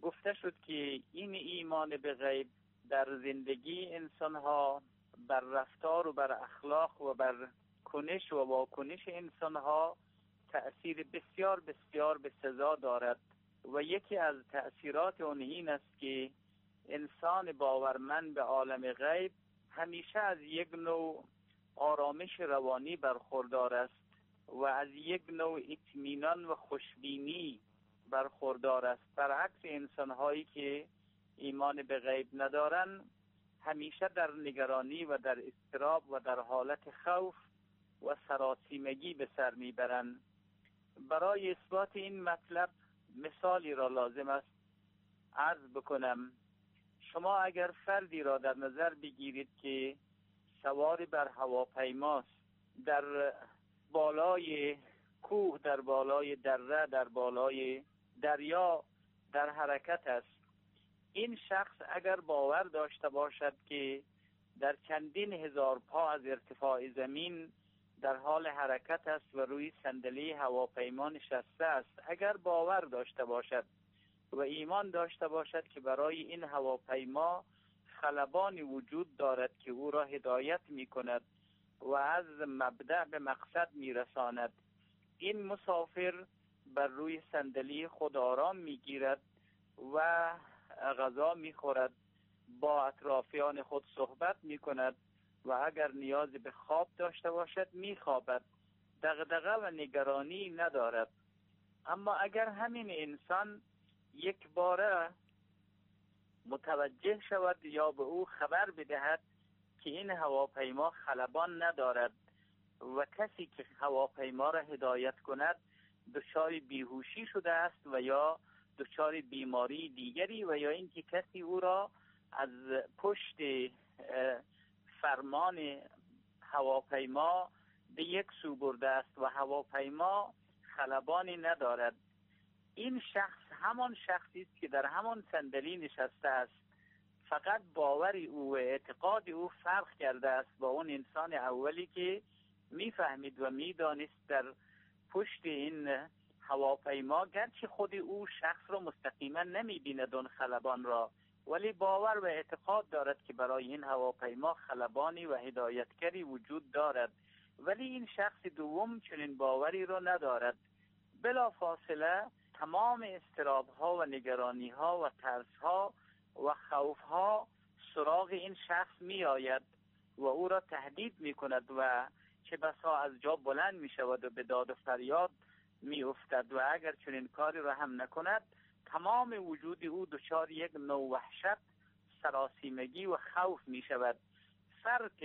گفته شد که این ایمان به غیب در زندگی انسانها، بر رفتار و بر اخلاق و بر کنش و واکنش انسانها تأثیر بسیار بسیار بسزا دارد و یکی از تأثیرات اون این است که انسان باورمند به عالم غیب همیشه از یک نوع آرامش روانی برخوردار است و از یک نوع اطمینان و خوشبینی برخوردار است، برعکس انسان‌هایی که ایمان به غیب ندارن همیشه در نگرانی و در اضطراب و در حالت خوف و سراسیمگی به سر میبرند. برای اثبات این مطلب مثالی را لازم است عرض بکنم. شما اگر فردی را در نظر بگیرید که سوار بر هواپیماست، در بالای کوه، در بالای دره، در بالای دریا در حرکت است، این شخص اگر باور داشته باشد که در چندین هزار پا از ارتفاع زمین در حال حرکت است و روی صندلی هواپیما نشسته است، اگر باور داشته باشد و ایمان داشته باشد که برای این هواپیما خلبانی وجود دارد که او را هدایت می کند و از مبدأ به مقصد می رساند، این مسافر بر روی صندلی خود آرام می گیرد و غذا می خورد، با اطرافیان خود صحبت می کند و اگر نیاز به خواب داشته باشد می خوابد، دغدغه و نگرانی ندارد. اما اگر همین انسان یک باره متوجه شود یا به او خبر بدهد که این هواپیما خلبان ندارد و کسی که هواپیما را هدایت کند دچار بیهوشی شده است و یا دچار بیماری دیگری و یا اینکه کسی او را از پشت فرمان هواپیما به یک سو برده است و هواپیما خلبانی ندارد، این شخص همان شخصی است که در همان صندلی نشسته است، فقط باوری او و اعتقاد او فرق کرده است با اون انسان اولی که میفهمید و میدانست در پشت این هواپیما گرچه خود او شخص را مستقیما نمیبیند اون خلبان را، ولی باور و اعتقاد دارد که برای این هواپیما خلبانی و هدایتگری وجود دارد، ولی این شخص دوم چنین باوری را ندارد. بلا فاصله تمام اضطراب ها و نگرانی ها و ترس ها و خوف ها سراغ این شخص می آید و او را تهدید می کند و چه بسا از جا بلند می شود و به داد و فریاد می افتد و اگر چنین کاری را هم نکند تمام وجود او دچار یک نوع وحشت، سراسیمگی و خوف می شود. فرق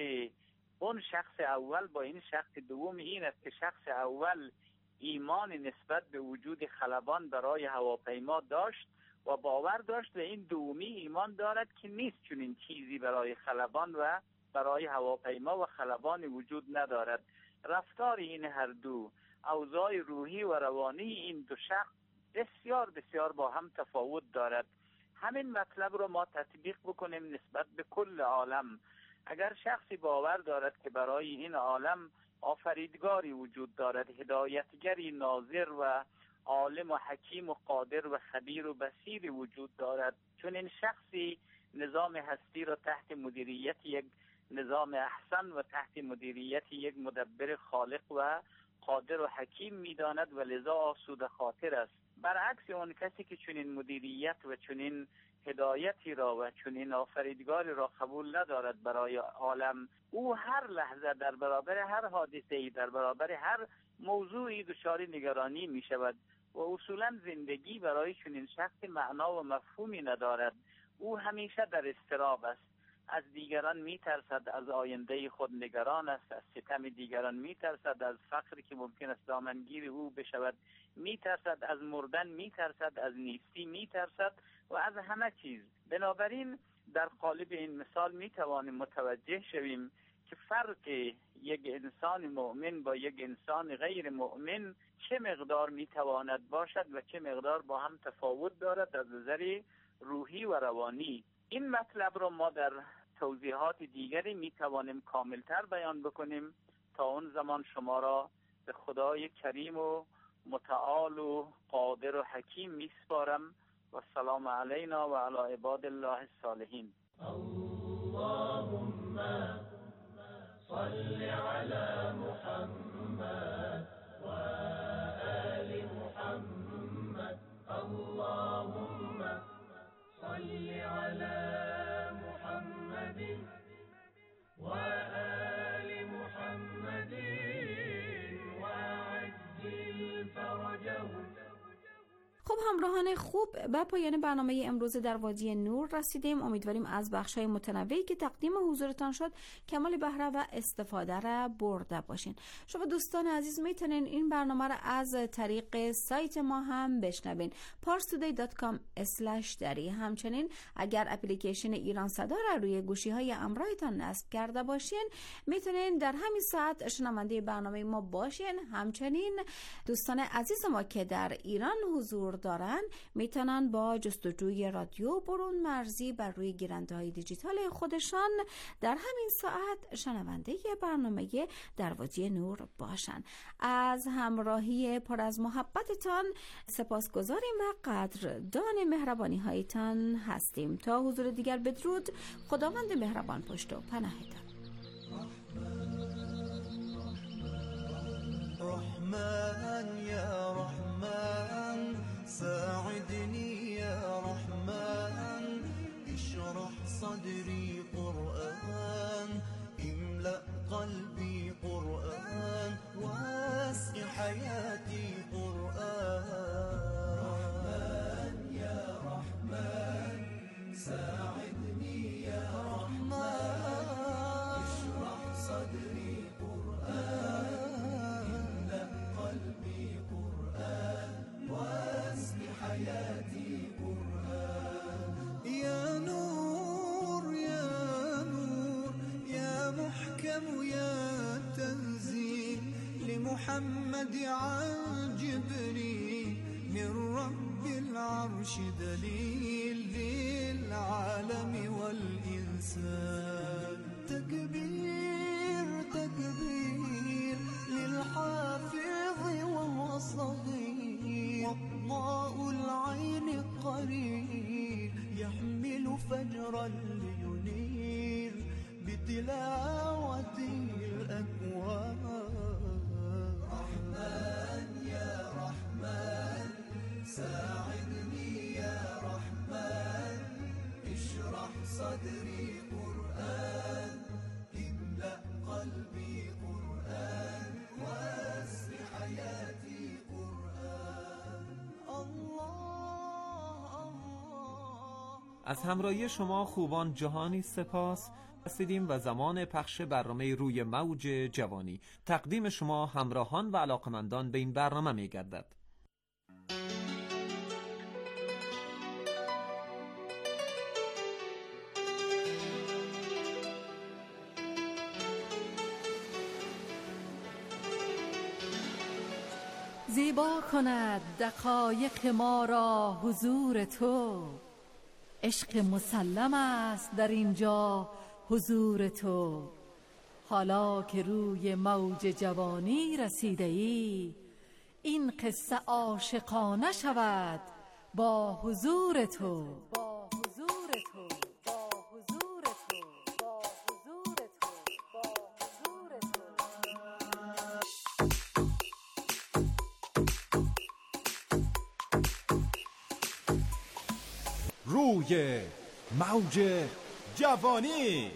اون شخص اول با این شخص دوم این است که شخص اول ایمان نسبت به وجود خلبان برای هواپیما داشت و باور داشت و این دومی ایمان دارد که نیست چنین چیزی برای خلبان و برای هواپیما و خلبان وجود ندارد. رفتار این هر دو، اوضاع روحی و روانی این دو شخص بسیار بسیار با هم تفاوت دارد. همین مطلب رو ما تطبیق بکنیم نسبت به کل عالم. اگر شخصی باور دارد که برای این عالم آفریدگاری وجود دارد، هدایتگری ناظر و عالم و حکیم و قادر و خبیر و بصیر وجود دارد، چون این شخصی نظام هستی را تحت مدیریت یک نظام احسن و تحت مدیریت یک مدبر خالق و قادر و حکیم می‌داند و لذا آسوده خاطر است. برعکس اون کسی که چنین مدیریت و چنین هدایتی را و چنین آفریدگاری را قبول ندارد برای عالم، او هر لحظه در برابر هر حادثه‌ای، در برابر هر موضوعی دچار نگرانی می شود و اصولا زندگی برای چنین شخص معنا و مفهومی ندارد. او همیشه در اضطراب است، از دیگران می ترسد، از آینده خود نگران است، از ستم دیگران می ترسد، از فقری که ممکن است دامنگیر او بشود می ترسد، از مردن می ترسد، از نیستی می ترسد و از همه چیز. بنابراین در قالب این مثال می توانیم متوجه شویم که فرق یک انسان مؤمن با یک انسان غیر مؤمن چه مقدار می تواند باشد و چه مقدار با هم تفاوت دارد از نظر روحی و روانی. این مطلب را ما در توضیحات دیگری می توانیم کاملتر بیان بکنیم. تا اون زمان شما را به خدای کریم و متعال و قادر و حکیم می سپارم و السلام علینا و علی عباد الله الصالحین. اللهم صل على محمد و آل محمد. اللهم صل على محمد و آل محمد وعجل فرجهم. خب همراهان خوب، به پایان برنامه امروز در وادی نور رسیدیم. امیدواریم از بخش‌های متنوعی که تقدیم حضورتان شد کمال بهره و استفاده را برده باشین. شما دوستان عزیز میتونین این برنامه را از طریق سایت ما هم بشنوین، parstoday.com/dari. همچنین اگر اپلیکیشن ایران صدا را روی گوشی‌های همراهتان نصب کرده باشین میتونین در همین ساعت شنونده برنامه ما باشین. همچنین دوستان عزیز ما که در ایران حضور دارن میتونن با جستجوی رادیو برون مرزی بر روی گیرنده‌های دیجیتال خودشان در همین ساعت شنونده برنامه در وادی نور باشن. از همراهی پر از محبتتان سپاسگزاریم و قدردان مهربانی هایتان هستیم. تا حضور دیگر بدرود. خداوند مهربان پشت و پناهتان. رحمن یا رحمن ساعدني يا رحمن اشرح صدري قرآن املأ قلبي قرآن واسق حياتي قرآن. رحمن يا رحمن ساعدني يا رحمن اشرح صدري قرآن املأ قلبي قرآن واسق حياتي قرآن. يا نور يا نور يا محكم يا تنزيل لمحمد عن جبريل من رب العرش دليل للعالم والإنسان. تكبير تكبير للحافظ وهو صغير وضاء العين قرير يحمل فجرا لينير بتلاوته الأكوان. رحمن يا رحمن ساعدني يا رحمن اشرح صدري قرآن املأ قلبي قرآن واسق حياتي قرآن. از همراهی شما خوبان جهانی سپاس. رسیدیم و زمان پخش برنامه روی موج جوانی. تقدیم شما همراهان و علاقمندان به این برنامه می گردد. زیبا کند دقایق ما را حضور تو، عشق مسلم است در اینجا حضور تو. حالا که روی موج جوانی رسیده ای، این قصه عاشقانه شود با حضور تو. روی موج جوانی.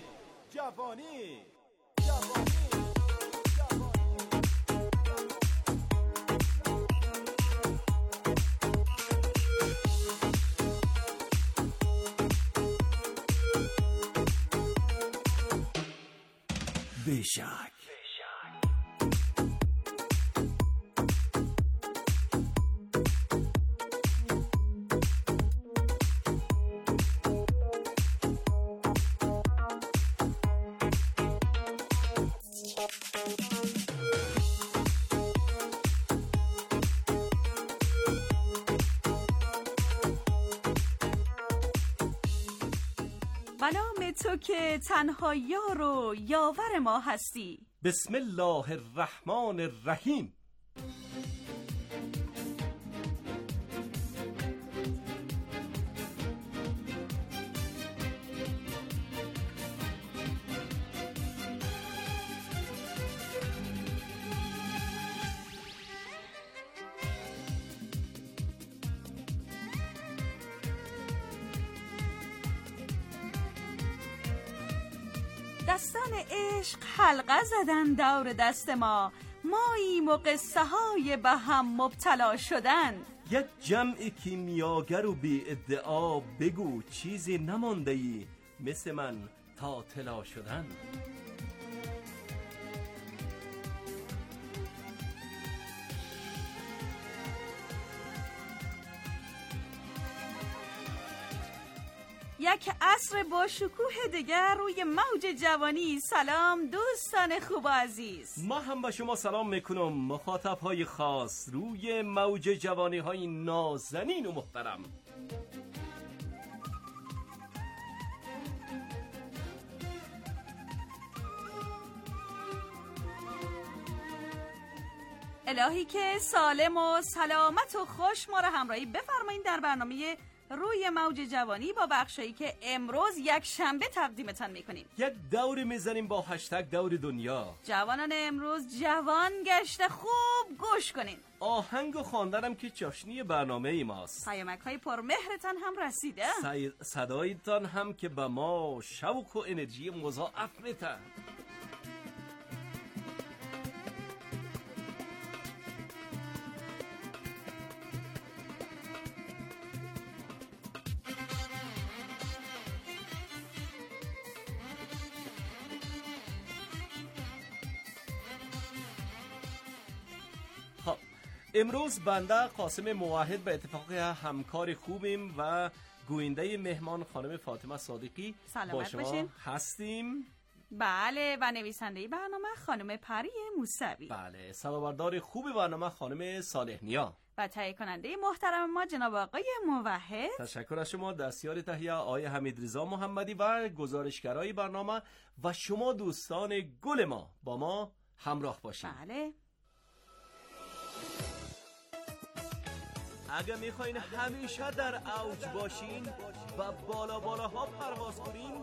بیشک نام تو که تنها یار و یاور ما هستی. بسم الله الرحمن الرحیم. دستان عشق حلقه زدن دور دست ما، ماییم و قصه های به هم مبتلا شدن. یک جمع کیمیاگر و بی ادعا، بگو چیزی نمانده ای مثل من تا طلا شدن. یک عصر با شکوه دیگر روی موج جوانی. سلام دوستان خوب و عزیز، ما هم به شما سلام میکنم، مخاطب های خاص روی موج جوانی های نازنین و محترم. الهی که سالم و سلامت و خوش ما را همراهی بفرمایید در برنامه روی موج جوانی با بخشایی که امروز یک شنبه تقدیمتان میکنیم. یک دوری میزنیم با هشتگ دور دنیا. جوانان امروز جوان گشته، خوب گوش کنین. آهنگ و خواندنم که چاشنی برنامه ای ماست. پیامک های پرمهرتان هم رسیده. صدایتان هم که به ما شوق و انرژی مضاعف میتن. امروز بنده قاسم موحد به اتفاق همکار خوبیم و گوینده مهمان خانم فاطمه صادقی با شما باشین. هستیم. بله، و نویسنده برنامه خانم پری موسوی. بله، صدابردار خوب برنامه خانم صالح نیا و تهیه کننده محترم ما جناب آقای موحد. تشکر از شما. دستیار تهیه آقای حمیدرضا محمدی و گزارشگرای برنامه و شما دوستان گل ما با ما همراه باشید. بله. اگه میخواین همیشه در اوج باشین و بالا بالاها پرواز کنین،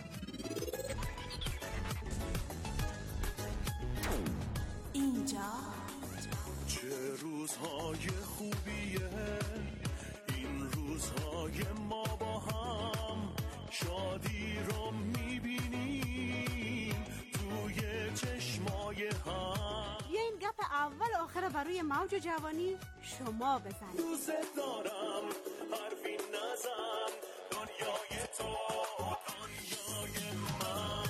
اینجا چه روزهای خوبیه این روزهای ما با هم، شادی رو میبینیم توی چشمای هم. یه این گپ اول آخر بروی موج جوانی شما بزنید. دوست دارم حرفی نزن، دنیای تو دنیای من.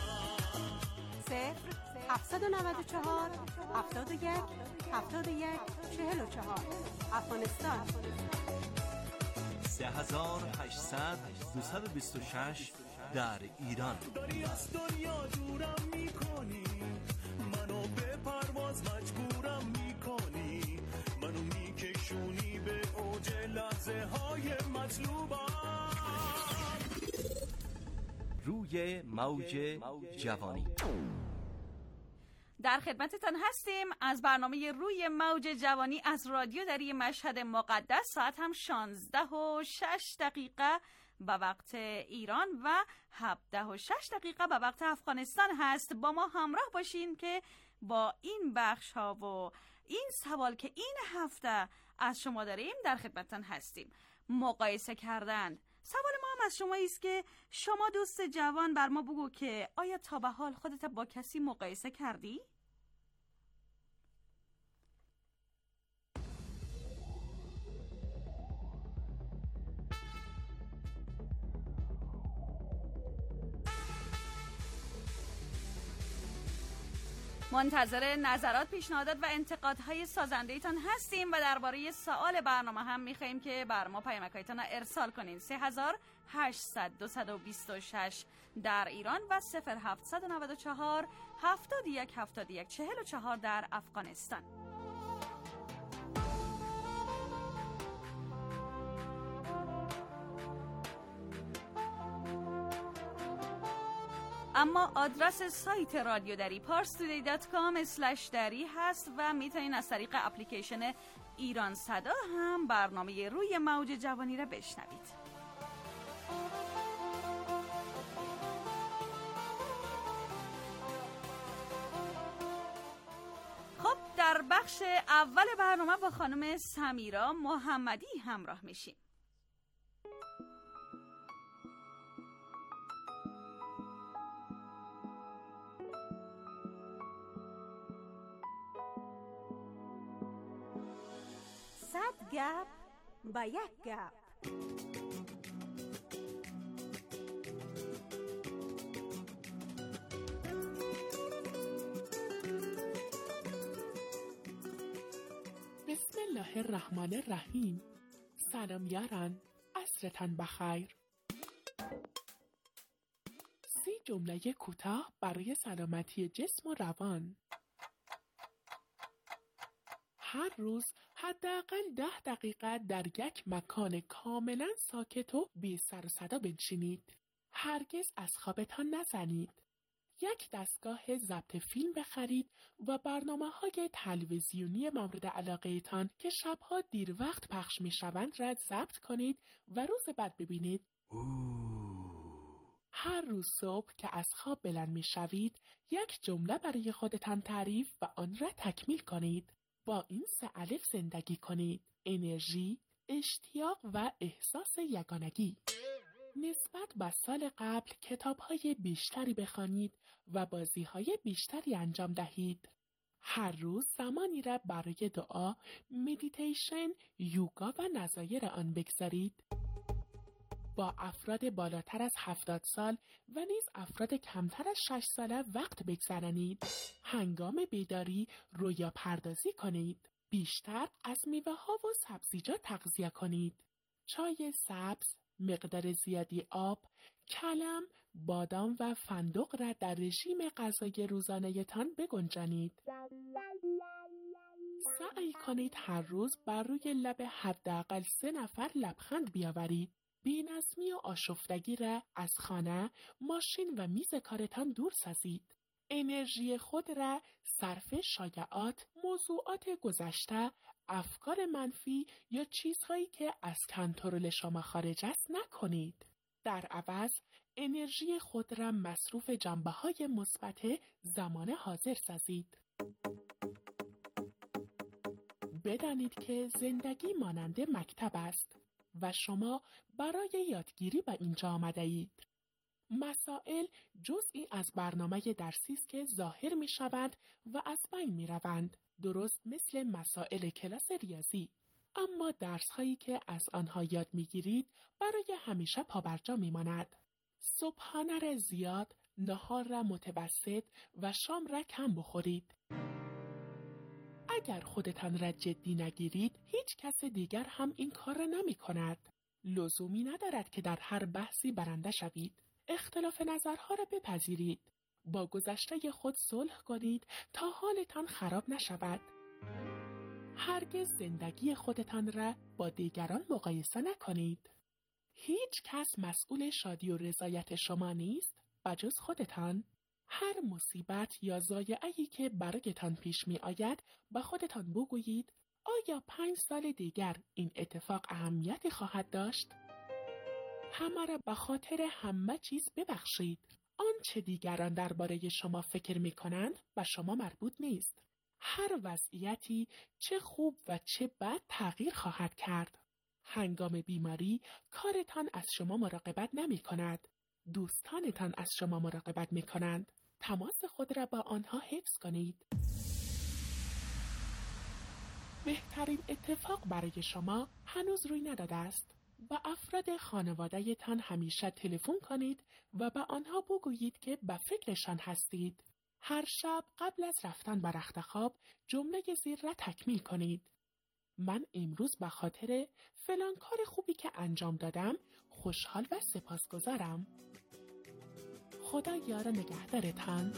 0-794 71 71 44 افغانستان. 3800 226 در ایران. داری از دنیا دورم میکنی، منو به پرواز مجبورم میکنی، منو میکشونی به اوج لحظه های مطلوبم. روی موج جوانی در خدمتتان هستیم از برنامه روی موج جوانی از رادیو دری مشهد مقدس. ساعت هم 16:06 به وقت ایران و 17:06 به وقت افغانستان هست. با ما همراه باشین که با این بخش ها و این سوال که این هفته از شما داریم در خدمتتان هستیم. مقایسه کردن. سوال ما هم از شما است که شما دوست جوان بر ما بگو که آیا تا به حال خودت با کسی مقایسه کردی؟ منتظر نظرات، پیشنهادات و انتقادهای سازنده‌تان هستیم و درباره سوال برنامه هم می‌خوایم که بر ما پیامک‌هایتان را ارسال کنین. 3800 226 در ایران و 0794 71 71 44 در افغانستان. اما آدرس سایت رادیو دری parstoday.com/dari هست و میتونین از طریق اپلیکیشن ایران صدا هم برنامه روی موج جوانی را بشنوید. خب در بخش اول برنامه با خانم سمیرا محمدی همراه میشیم. 100 گپ با یک گپ. بسم الله الرحمن الرحیم. سلام یاران، عصرتان بخیر. 30 جمله کوتاه برای سلامتی جسم و روان. هر روز حداقل 10 دقیقه در یک مکان کاملا ساکت و بی سر و صدا بنشینید. هرگز از خوابتان نزنید. یک دستگاه ضبط فیلم بخرید و برنامه‌های تلویزیونی مورد علاقه‌تان که شبها دیر وقت پخش می‌شوند را ضبط کنید و روز بعد ببینید. هر روز صبح که از خواب بلند می‌شوید، یک جمله برای خودتان تعریف و آن را تکمیل کنید. با این 3 الف زندگی کنید: انرژی، اشتیاق و احساس یگانگی. نسبت به سال قبل کتاب‌های بیشتری بخوانید و بازی‌های بیشتری انجام دهید. هر روز زمانی را برای دعا، مدیتیشن، یوگا و نظایر آن بگذارید. با افراد بالاتر از 70 سال و نیز افراد کمتر از 6 ساله وقت بگذرانید. هنگام بیداری رویا پردازی کنید. بیشتر از میوه‌ها و سبزیجات تغذیه کنید. چای سبز، مقدار زیادی آب، کلم، بادام و فندق را در رژیم غذایی روزانه‌تان بگنجانید. سعی کنید هر روز بر روی لب حداقل 3 نفر لبخند بیاورید. بی‌نظمی و آشفتگی را از خانه، ماشین و میز کارتان دور سازید. انرژی خود را صرف شایعات، موضوعات گذشته، افکار منفی یا چیزهایی که از کنترل شما خارج است نکنید. در عوض انرژی خود را مصروف جنبه‌های مثبت زمان حاضر سازید. بدانید که زندگی مانند مکتب است و شما برای یادگیری به اینجا آمده اید. مسائل جزئی از برنامه درسی است که ظاهر می شوند و از بین می روند، درست مثل مسائل کلاس ریاضی. اما درس هایی که از آنها یاد می گیرید برای همیشه پابرجا می ماند. صبحانه را زیاد، نهار را متوسط و شام را کم بخورید. اگر خودتان را جدی نگیرید، هیچ کس دیگر هم این کار را نمی کند. لزومی ندارد که در هر بحثی برنده شوید. اختلاف نظرها را بپذیرید. با گذشته خود صلح کنید تا حالتان خراب نشود. هرگز زندگی خودتان را با دیگران مقایسه نکنید. هیچ کس مسئول شادی و رضایت شما نیست بجز خودتان. هر مصیبت یا ضایعه‌ای که برایتان پیش می آید با خودتان بگویید: آیا 5 سال دیگر این اتفاق اهمیتی خواهد داشت؟ همه را به خاطر همه چیز ببخشید. آنچه دیگران درباره شما فکر می کنند به شما مربوط نیست. هر وضعیتی چه خوب و چه بد تغییر خواهد کرد. هنگام بیماری کارتان از شما مراقبت نمی کند. دوستانتان از شما مراقبت می کنند. تماس خود را با آنها حفظ کنید. بهترین اتفاق برای شما هنوز روی نداده است. با افراد خانواده تان همیشه تلفن کنید و به آنها بگویید که به فکرشان هستید. هر شب قبل از رفتن به رخت خواب جمله زیر را تکمیل کنید: من امروز به خاطر فلان کار خوبی که انجام دادم خوشحال و سپاسگزارم. خدا یار نگهدارتان.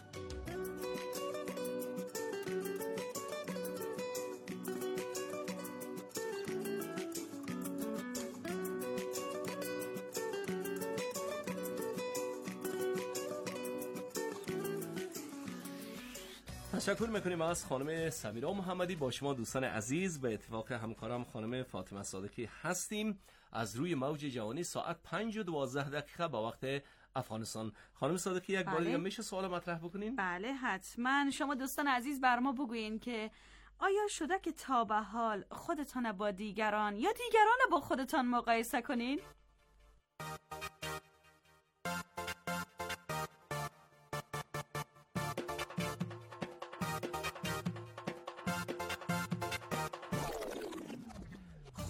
تشکر میکنیم از خانم سمیرا محمدی. با شما دوستان عزیز به اتفاق همکارم خانم فاطمه صادقی هستیم از روی موج جوانی. ساعت 5:12 با وقت افغانستان. خانم صادقی یک بار دیگه میشه سوال مطرح بکنین؟ بله حتما. شما دوستان عزیز بر ما بگوین که آیا شده که تا به حال خودتان با دیگران یا دیگران با خودتان مقایسه کنین؟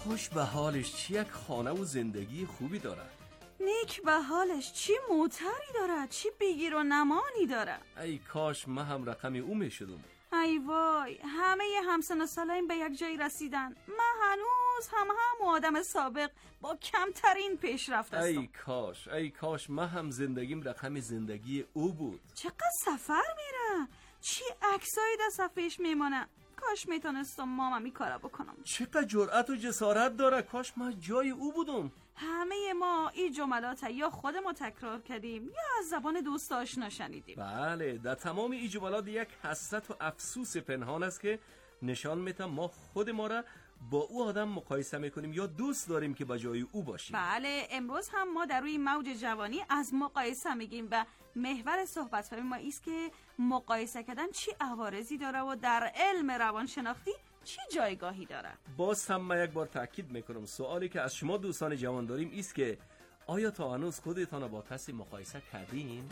خوش به حالش، چی یک خانه و زندگی خوبی داره. نیک به حالش، چی موتری داره، چی بگیر و نمانی داره. ای کاش من هم رقم او میشدم. ای وای، همه همسن و سالین به یک جای رسیدن، من هنوز هم آدم سابق با کمترین پیشرفت هستم. ای کاش من هم زندگیم رقم زندگی او بود. چقدر سفر میره، چی عکسایی در صفحهش میمانه. کاش میتونستم ماما می کارا بکنم. چقدر جرأت و جسارت داره، کاش من جای او بودم. همه ما این جملات یا خودمون تکرار کردیم یا از زبان دوست آشنا شنیدیم. بله، در تمام این جملات یک حسرت و افسوس پنهان است که نشان میده ما خود ما را با او آدم مقایسه میکنیم یا دوست داریم که به جای او باشیم. بله، امروز هم ما در روی موج جوانی از مقایسه میگیم و محور صحبت ما است که مقایسه کردن چی عوارضی داره و در علم روانشناختی چی جایگاهی داره. باز هم من یک بار تاکید میکنم، سوالی که از شما دوستان جوان داریم است که آیا تا هنوز خودتان با کسی مقایسه کردین؟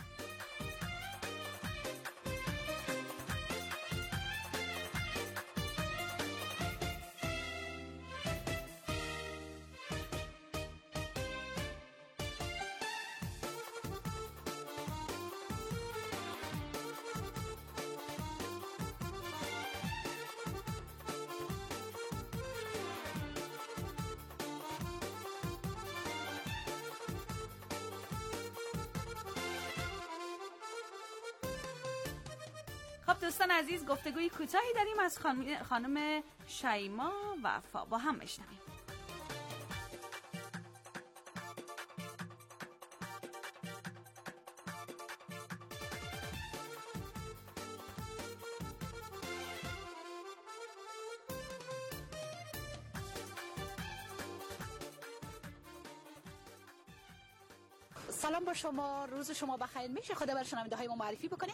خب دوستان عزیز، گفتگوی کوتاهی داریم از خانم شیما وفا، با هم بشنویم. سلام با شما، روز شما بخیر. میشه خدا بر شنونده های ما معرفی بکنین؟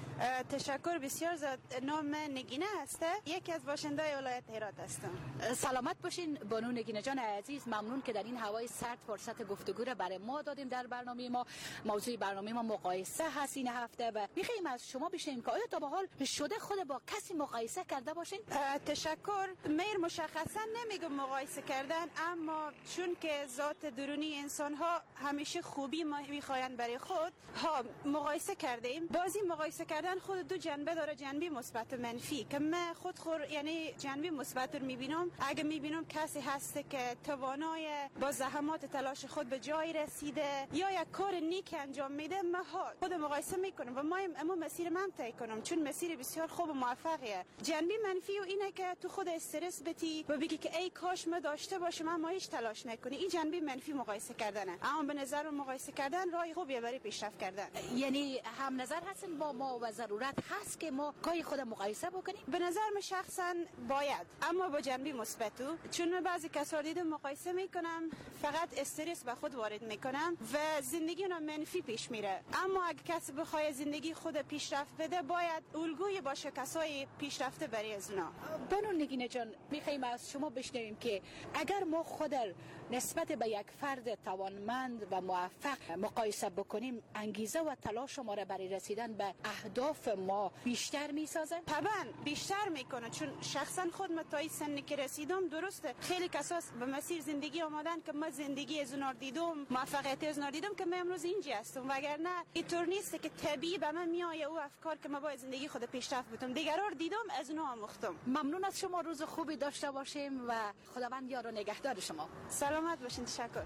تشکر بسیار زیاد. نام نگینه هسته، یکی از باشنده ولایت هرات هستم. سلامت باشین بانو نگینه جان عزیز. ممنون که در این هوای سرد فرصت گفتگو را برای ما دادیم. در برنامه ما موضوع برنامه ما مقایسه هست این هفته و میخوایم از شما بشنویم که آیا تا به حال شده خود با کسی مقایسه کرده باشین؟ تشکر. میر مشخصا نمیگم مقایسه کردن، اما چون که ذات درونی انسان ها همیشه خوبی میخواین برای خود ها مقایسه کردیم. بازی مقایسه کردن خود دو جنبه داره، جنبه مثبت و منفی. که من یعنی جنبه مثبت رو میبینم اگه میبینم کسی هست که توانای با زحمات تلاش خود به جای رسیده یا یک کار نیک انجام میده، من خود مقایسه میکنم و اما مسیر من طی کنم، چون مسیر بسیار خوب و موفقیه. جنبه منفی و اینه که تو خود استرس بتی و بگی که ای کاش من داشته باشم اما هیچ تلاش نکنی. این جنبه منفی مقایسه کردنه. اما به نظر من مقایسه کردن راه خوبیه برای پیشرفت کردن. یعنی هم نظر هستین با ما و ضرورت هست که ما گاهی خود مقایسه بکنیم؟ به نظر من شخصا باید، اما با جنبه مثبتو، چون من بعضی کسا دیدم مقایسه میکنم فقط استرس به خود وارد میکنم و زندگی اونم منفی پیش میره. اما اگه کسی بخواد زندگی خود پیشرفت بده باید الگوی باشه کسای پیشرفته برای از اونا. بانو نگینه جان، میخوایم از شما بشنویم که اگر ما خود نسبت به یک فرد توانمند و موفق مقایسه بکنیم، انگیزه و تلاش ما را برای رسیدن به اهداف ما بیشتر میسازه؟ طبعا بیشتر میکنه، چون شخصا خود من تا این سنی که رسیدم، درسته خیلی کسا به مسیر زندگی آمدن که من زندگی از اونها دیدم، موفقیت از اونها دیدم که من امروز اینجا هستم، وگرنه اینطور نیست که طبیعی به من میآیه او افکار که من باید زندگی خود پیشرفت بدم. دیگران دیدم از اونها آموختم. ممنون از شما، روز خوبی داشته باشیم و خداوند یار و نگهدار شما. سلامت باشین. تشکر.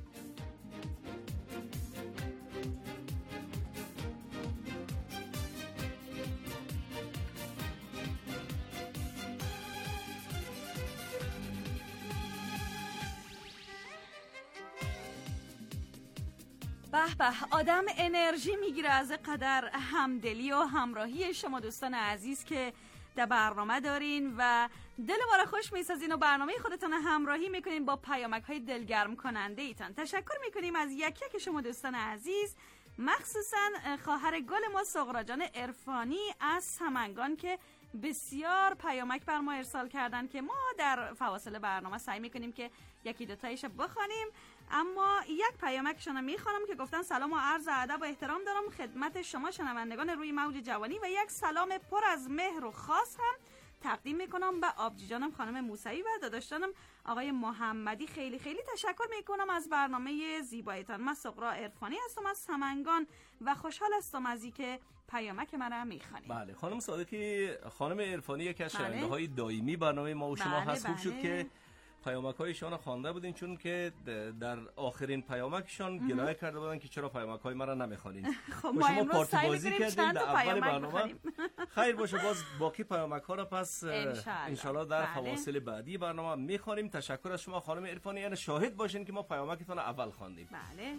به به، آدم انرژی میگیره از قدر همدلی و همراهی شما دوستان عزیز که در برنامه دارین و دل ما را خوش میسازین و برنامه خودتان همراهی میکنین با پیامک های دلگرم کننده ایتان. تشکر میکنیم از یک یک شما دوستان عزیز، مخصوصا خواهر گل ما سغرا جان عرفانی از سمنگان که بسیار پیامک بر ما ارسال کردن که ما در فواصل برنامه سعی میکنیم که یکی دوتایش بخوانیم. اما یک پیامکشون میخوانم که گفتن سلام و عرض ادب و احترام دارم خدمت شما شنوندگان روی موج جوانی و یک سلام پر از مهر و خاص هم تقدیم میکنم به آبجی جانم خانم موسوی و داداش جانم آقای محمدی خیلی خیلی تشکر میکنم از برنامه زیبایتان. من سغرا عرفانی هستم از سمنگان و خوشحال هستم از اینکه پیامک من میخوانید. بله خانم صادقی، خانم عرفانی یکی از شنونده‌های دائمی برنامه ما و شما هست. خوب شد که پیامک‌هایشان خوانده بودین، چون که در آخرین پیامکشان گلایه کرده بودن که چرا پیامک‌های مرا نمیخوانید. خب ما امروز سعی بازی کردیم در اول برنامه. خیر باشه، باز باقی پیامک‌ها را پس انشالله در فواصل بعدی برنامه میخوانیم. تشکر از شما خانم عرفانی، یعنی شاهد باشین که ما پیامکتون اول خواندیم. بله.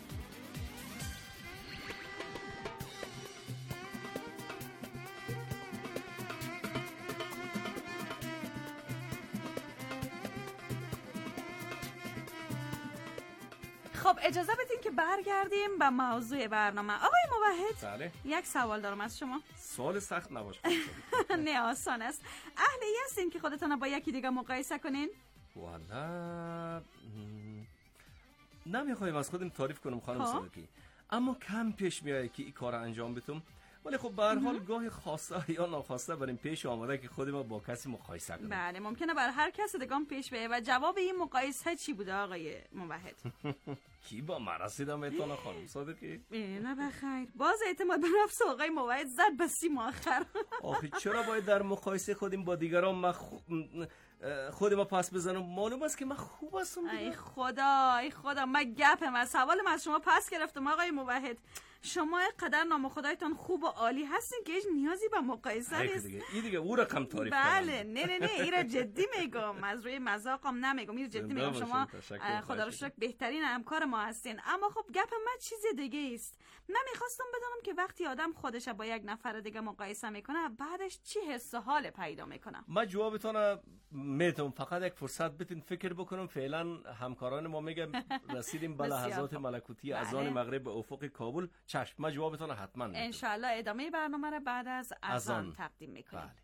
خب اجازه بدین که برگردیم به موضوع برنامه. آقای موحد، بله. یک سوال دارم از شما. سوال سخت نباشه. نه آسان است. اهل هستین که خودتون با یکی دیگه مقایسه کنین؟ والا نمیخوایم از خودم تعریف کنم خانم صادقی، اما کم پیش میاد که این کار انجام بدم. ولی خب به هر حال گاهی خواسته یا ناخواسته بریم پیش آمده که خودم با کسی مقایسه کنیم. بله ممکنه بر هر کس دیگه پیش بیاد. و جواب این مقایسه چی بوده آقای موحد؟ کی با من رسیدم میتونه خانم صادقی؟ نه بخیر، باز اعتماد به نفس آقای موحد زد به سیم آخر. آخه چرا باید در مقایسه خودم با دیگران خودم پس بزنم؟ معلوم است که من خوب هستم. ای خدا من گپم از سوالم از شما پس گرفتم آقای موحد. شما قدر نام خدایتان خوب و عالی هستین که هیچ نیازی به مقایسه نیست. این دیگه او رقم تعریف بله نه این را جدی میگم، از روی مذاقم نمیگم، این جدی میگم. شما خدا رو شکر بهترین همکار ما هستین. اما خب گپ من چیز دیگه است. من میخواستم بدونم که وقتی آدم خودش با یک نفر دیگه مقایسه میکنه بعدش چی حس و حال پیدا میکنه؟ من جوابتون میتونم، فقط یک فرصت بدین فکر بکنم. فعلا همکاران ما میگن رسیدیم به لحظات ملکوتی اذان مغرب به افق کابل. چشم، من جوابتون حتما میدم. انشالله ادامه برنامه رو بعد از اذان تقدیم میکنیم. بله.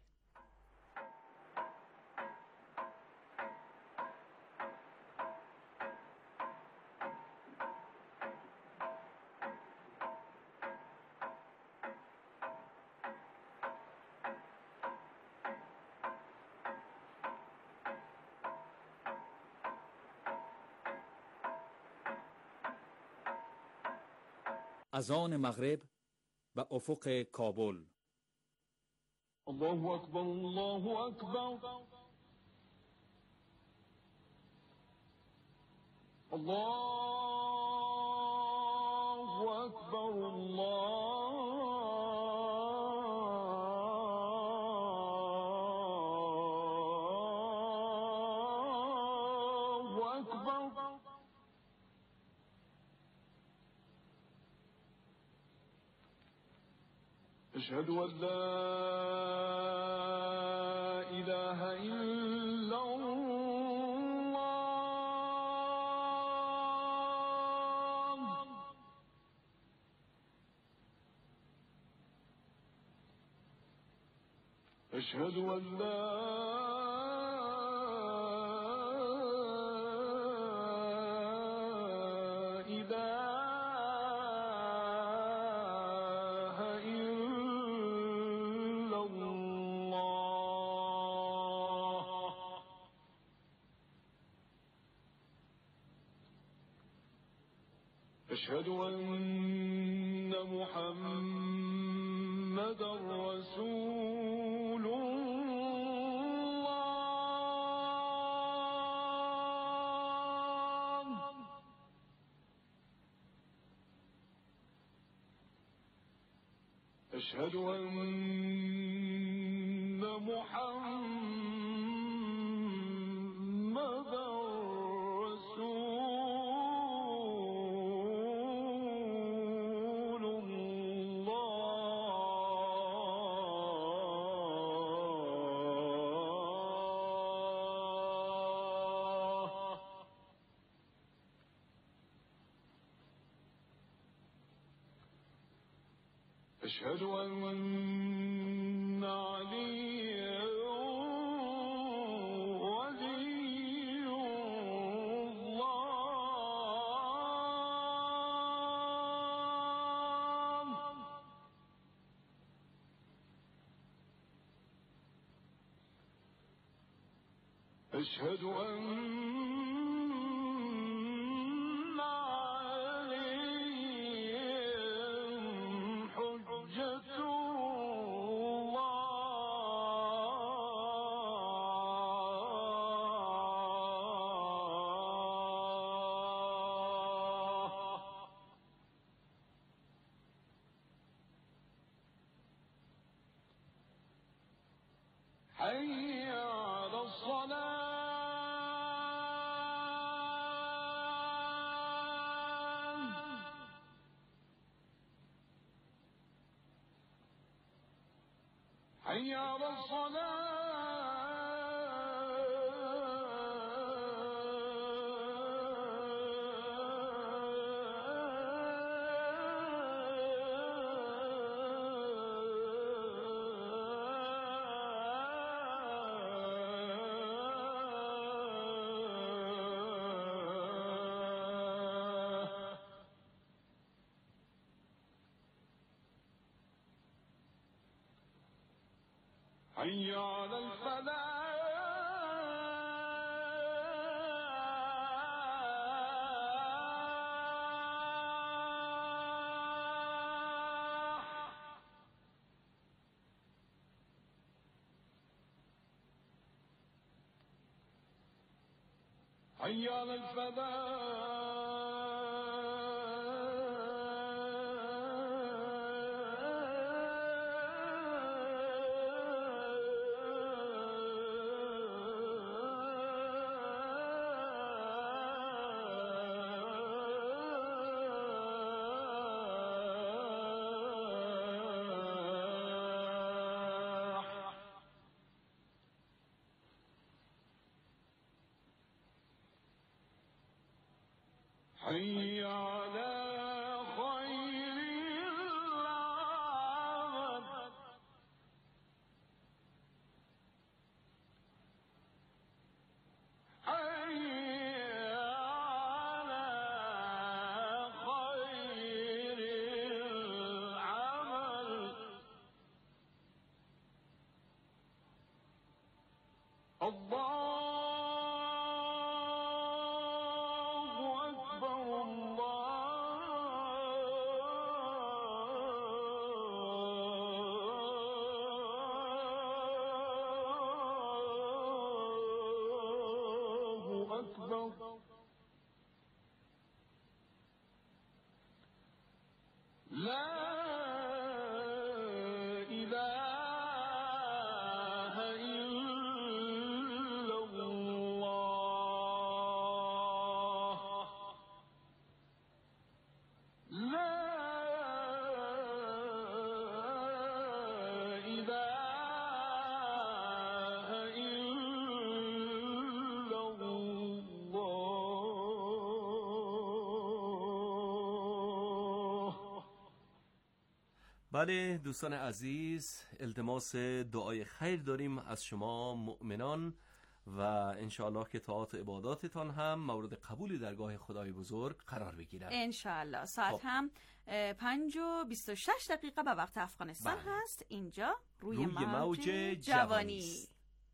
اذان مغرب و افق کابل. الله اکبر الله اکبر الله اکبر الله اکبر. أشهد أن لا إله إلا الله. أشهد أن لا أشهد أن محمدا رسول الله. أشهد أن محمدا أشهد أن عليا ولي الله. أشهد أن حي على الصلاة حي على الصلاة حي على الفلاح حي على الفلاح حي على خير العمل حي على خير العمل الله لا إله إلا الله لا إله إلا الله. بله دوستان عزیز، التماس دعای خیر داریم از شما مؤمنان و انشاءالله که طاعات و عباداتتان هم مورد قبول درگاه خدای بزرگ قرار بگیرد انشاءالله. ساعت هم 5:26 به وقت افغانستان هست. اینجا روی موج جوانی.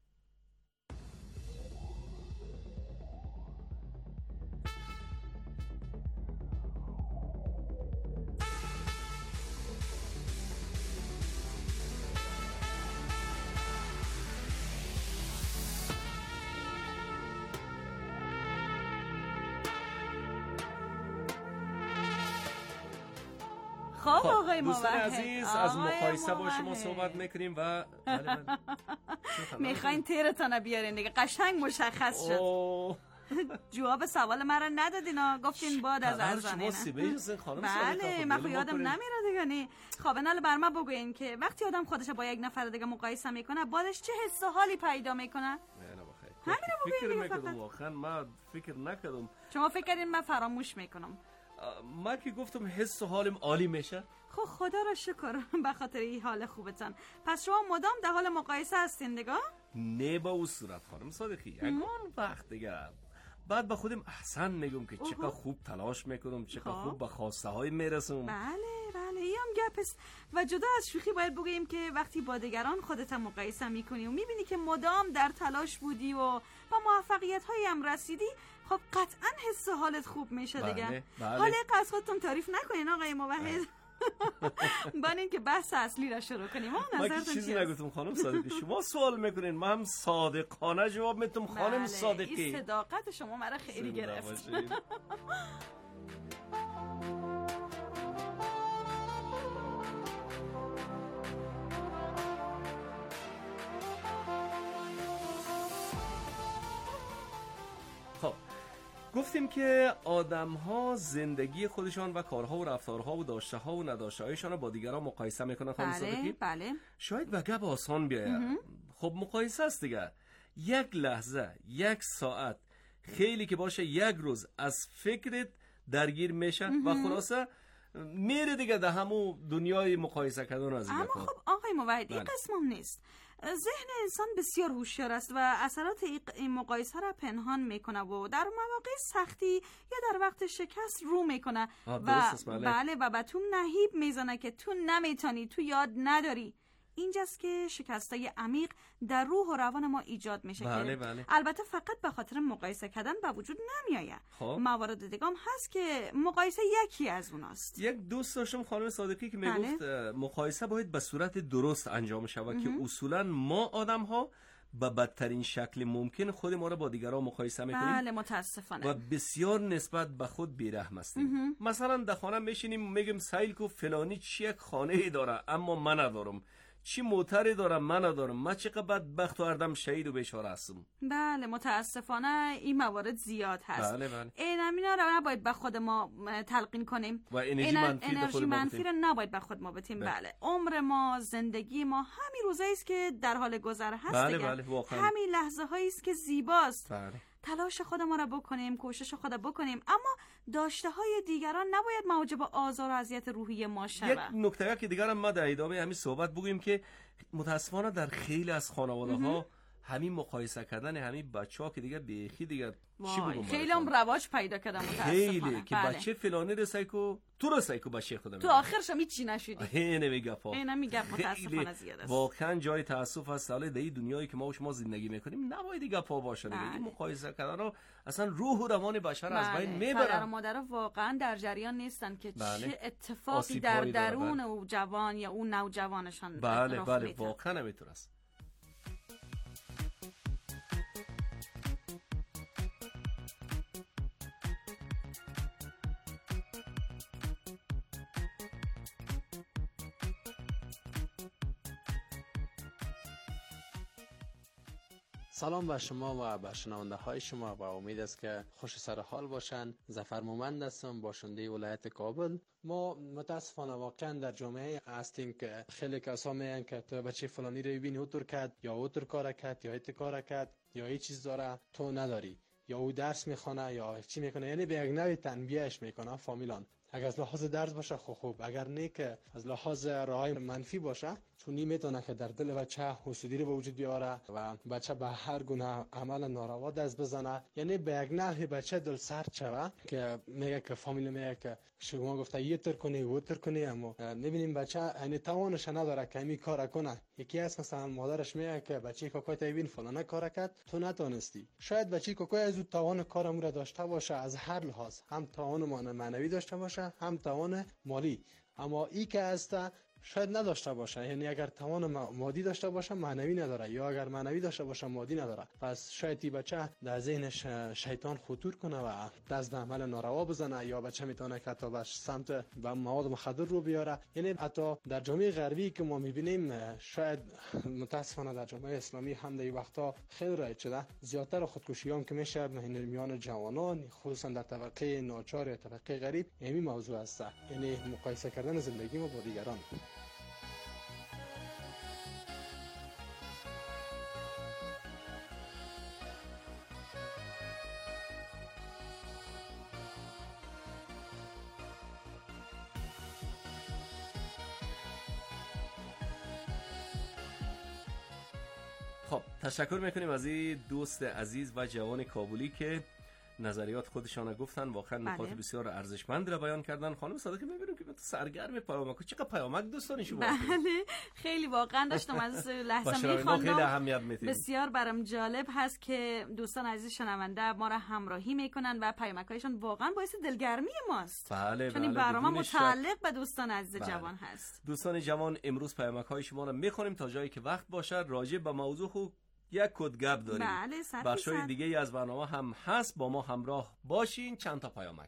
خب آقای دوستان عزیز، از مقایسه با شما صحبت میکنیم و میخواین تیرتان بیارین دیگه. قشنگ مشخص شد. جواب سوال مرا ندادین، گفتین بعد از اذان. بله من یادم نمیره دیگه. نی خب نال بر ما بگوین که وقتی آدم خودش با یک نفر دیگه مقایسه میکنه بعدش چه حس و حالی پیدا میکنه؟ همین رو بگوین فقط. واقعا من فکر نکردم. شما فکر کردین من فراموش میکنم؟ من که گفتم حس و حالم عالی میشه. خب خدا را شکر به خاطر این حال خوبتان. پس شما مدام در حال مقایسه هستین دیگه؟ نه با اون صورت خانم صادقی. یکان وقت دیگه بعد به خودم احسن میگم که چقدر خوب تلاش میکنم، چقدر خوب به خواسته های میرسم. بله این هم گپ است. و جدا از شوخی باید بگوییم که وقتی با دیگران خودت مقایسه میکنی و میبینی که مدام در تلاش بودی و با موفقیت هایی هم رسیدی، خب قطعا حس حالت خوب میشه دیگه. حالا از خودتون تعریف نکنین آقای موحد. بانین که بحث اصلی را شروع کنیم. من که چیزی نگفتم خانم صادقی، شما سوال میکنین من هم صادقانه جواب میدم. خانم صادقی این صداقت شما مرا خیلی گرفت. خب گفتیم که آدم‌ها زندگی خودشان و کارها و رفتارها و داشته‌ها و نداشته‌هایشان رو با دیگران مقایسه میکنن. خانم صادقی بله. شاید به گپ آسان بیاید. خب مقایسه است دیگه. یک لحظه، یک ساعت، خیلی که باشه یک روز از فکرت درگیر میشه و خلاصه میره دیگه در همون دنیای مقایسه کردن از این. اما خب آقای موحد این قسمم نیست. ذهن انسان بسیار هوشیار است و اثرات این مقایسه را پنهان میکنه و در مواقع سختی یا در وقت شکست رو میکنه و بله و به تو نهیب میزنه که تو نمیتونی، تو یاد نداری. اینجاست که شکستای عمیق در روح و روان ما ایجاد میشه. بله. البته فقط به خاطر مقایسه کردن به وجود نمیآید. موارد دیگه هم هست که مقایسه یکی از اوناست. یک دوست داشتم خانم صادقی که میگفت مقایسه باید به صورت درست انجام شود که اصولا ما آدم ها به بدترین شکل ممکن خود ما را با دیگران مقایسه میکنیم. بله متاسفانه. و بسیار نسبت به خود بیرحم هستیم. مثلا در خانه میشینیم میگیم سایل کو فلانی چی یک خانه ای داره اما من ندارم، چی موتری دارم من ندارم، من چقدر بدبخت و اردم شهید و بیچاره هستم. بله متاسفانه این موارد زیاد هست. بله. این همینا رو نباید به خود ما تلقین کنیم و انرژی منفی رو نباید به خود ما بتیم. بله عمر ما، زندگی ما همین روزایی است که در حال گذر هست دیگه. همین لحظه هایی است که زیباست. تلاش خود ما را بکنیم، کوشش خود بکنیم، اما داشته های دیگران نباید موجب آزار و اذیت روحی ما شود. یک نکته که دیگران ما در ادامه همین صحبت بگوییم که متاسفانه در خیلی از خانواده ها همین مقایسه کردن همین بچه‌ها که دیگه بیخی دیگه چی بگم، خیلی هم رواج پیدا کردن متاسفانه. خیلی که بچه فلانی رسای کو تو رسای کو بچه خودم تو آخرش هم هیچ نشدی. اینه میگه متاسفانه زیاد است. واقعا جای تاسف است. حالا در دنیایی که ما و شما زندگی میکنیم نباید دیگه پا باشه دیگه. این مقایسه کردن اصلا روح و روان بشر از بین میبره. پدر و مادر واقعا در جریان نیستن که چه اتفاقی در درون او جوان یا اون نوجوانشان بله واقعا همینطور است. سلام به شما و به شنونده های شما و امید است که خوش سر حال باشند. ظفر مومند هستم، باشنده ولایت کابل. ما متاسفانه واقعا در جامعه هستیم که خیلی کسا میگن که تو بچه فلانی رو ببینی اوتر کرد یا اوتر کار کرد یا ایت کار کرد یا هیچ چیز داره تو نداری، یا او درس میخونه یا چی میکنه، یعنی به یک نوع تنبیهش میکنه فامیلان. اگر از لحاظ درس باشه خوب، اگر نه که از لحاظ راهی منفی باشه، چون میتونه که در دل بچه حسودی رو به وجود بیاره و بچه به هر گونه عمل ناروا دست بزنه. یعنی به یک نحوی بچه دل سرد شوه که میگه که فامیل میگه که شما گفته یه تر کنی و تر کنی، اما میبینیم بچه یعنی توانش نداره که همین کار کنه. یکی از مثلا مادرش میگه که بچه کاکای تا ببین فلانه کار کرد تو نتونستی. شاید بچه کاکای از اون توان کارم رو داشته باشه از هر لحاظ، هم توان معنوی داشته باشه هم توان مالی، اما ای که هست شاید نداشته باشه. یعنی اگر توان مادی داشته باشه معنوی نداره، یا اگر معنوی داشته باشه مادی نداره. پس شاید این بچه در ذهنش شیطان خطور کنه و دست به عمل ناروا بزنه، یا بچه میتونه که حتی به سمت به مواد مخدر رو بیاره. یعنی حتی در جامعه غربی که ما میبینیم، شاید متاسفانه در جامعه اسلامی هم در این وقتا خیلی رایج شده، زیادتر خودکشیام که میشه میان جوانان، خصوصا در طبقه ناچار یا طبقه غریب، همین موضوع است. یعنی مقایسه کردن زندگی ما با دیگران. خب تشکر میکنیم از این دوست عزیز و جوان کابلی که نظریات خودشان گفتن، واقعا نکات بسیار ارزشمند را بیان کردن. خانم صادقی میبینیم که سرگرم پیامک، چقدر پیامک دوستانی شما. بله خیلی واقعا داشتم از لحظه خیلی اهمیت میدیم. بسیار برام جالب هست که دوستان عزیز شنونده ما را همراهی میکنن و پیامک‌هایشان واقعا باعث دلگرمی ماست. بله چون این برنامه متعلق به دوستان عزیز جوان هست. دوستان جوان، امروز پیامک‌های شما را میخونیم تا جایی که وقت باشه راجع به موضوع خوب یک کد گپ داریم. بله، بخشای دیگه ای از برنامه هم هست، با ما همراه باشین. چند تا پیامک.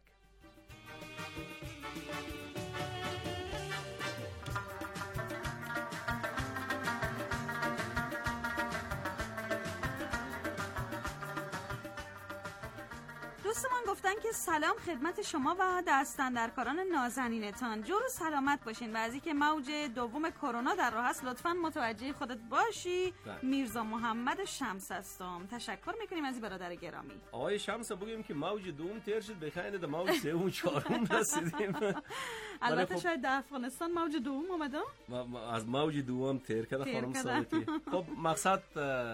دوستمان گفتن که سلام خدمت شما و دستاندرکاران نازنینتان، جور و سلامت باشین و از اینکه موج دوم کرونا در راه است لطفاً متوجه خودت باشی. میرزا محمد شمس هستم. تشکر میکنیم از این برادر گرامی. آقای شمس بگیم که موج دوم تیر شد، بخاطر در موج سوم و چهارم رسیدیم. البته شاید در افغانستان موج دوم اومده، از موج دوم تیر کرده خانم صادقی. خب مقصد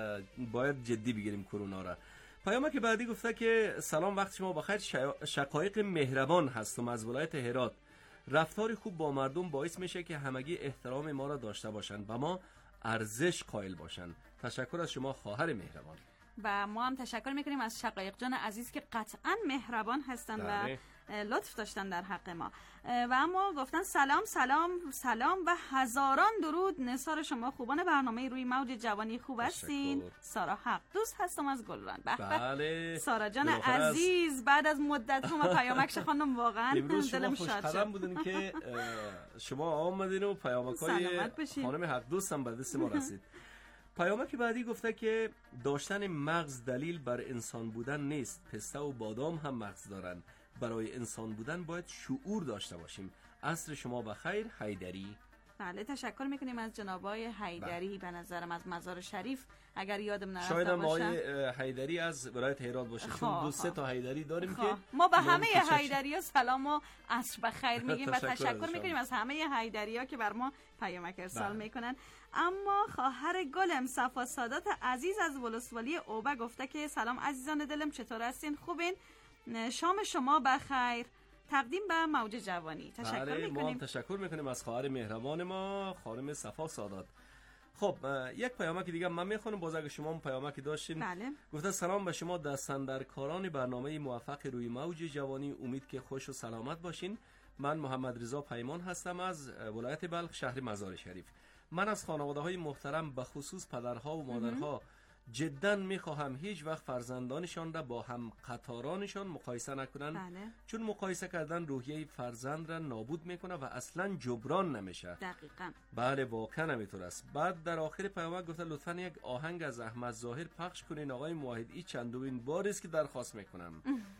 باید جدی بگیریم کرونا را. پیامک بعدی گفته که سلام، وقت شما بخیر. شقایق مهربان هستم از ولایت هرات. رفتار خوب با مردم باعث میشه که همگی احترام ما را داشته باشند و ما ارزش قائل باشند. تشکر از شما خواهر مهربان. و ما هم تشکر میکنیم از شقایق جان عزیز که قطعا مهربان هستن و لطف داشتن در حق ما. و اما گفتن سلام سلام سلام و هزاران درود. نثار شما خوبان برنامه روی موج جوانی خوب هستین. سارا حق دوست هستم از گلران. بله سارا جان عزیز، بعد از مدت هم پیامک خواندم، واقعا دلم شاد شد. بودین که شما آمدین و پیامک‌های خانم حق دوست هم به دست ما رسید. پیامک بعدی گفته که داشتن مغز دلیل بر انسان بودن نیست. پسته و بادام هم مغز دارن. برای انسان بودن باید شعور داشته باشیم. عصر شما بخیر. حیدری. بله تشکر میکنیم از جنابای حیدری. به نظرم از مزار شریف اگر یادم نرفته شاید باشه. شاید آقای حیدری از ولایت هرات باشه، چون دو سه تا حیدری داریم که ما به همه حیدری‌ها سلام و عصر بخیر میگیم و تشکر میکنیم از همه حیدری‌ها که بر ما پیامک ارسال میکنن. اما خواهر گلم صفا سادات عزیز از ولسوالی اوبه گفته که سلام عزیزان دلم، چطور هستین؟ خوبین؟ شام شما بخیر. تقدیم به موج جوانی. تشکر میکنیم. ما هم تشکر میکنیم از خواهر مهربان ما خانم صفا سادات. خب یک پیامک دیگه من میخونم، باز اگه شما هم پیامکی داشتین. بله. گفته سلام به شما دستاندرکاران برنامه موفق روی موج جوانی، امید که خوش و سلامت باشین. من محمد رضا پیمان هستم از ولایت بلخ شهر مزار شریف. من از خانواده های محترم به خصوص پدرها و مادرها جدا میخواهم هیچ وقت فرزندانشان را با هم قطارانشان مقایسه نکنند. بله. چون مقایسه کردن روحیه فرزند را نابود میکنه و اصلا جبران نمیشه. دقیقاً. بله واقعا همینطور است. بعد در آخر پیامک گفته لطفا یک آهنگ از احمد ظاهر پخش کنین آقای موحد. این چندمین بار است که درخواست میکنم.